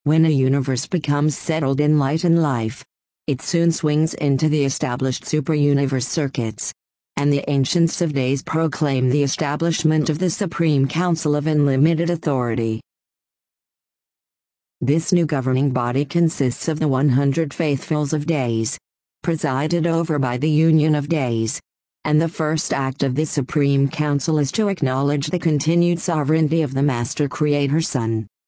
When a universe becomes settled in light and life, it soon swings into the established super-universe circuits, and the Ancients of Days proclaim the establishment of the Supreme Council of Unlimited Authority. This new governing body consists of the 100 Faithfuls of Days, presided over by the Union of Days, and the first act of the Supreme Council is to acknowledge the continued sovereignty of the Master Creator Sun.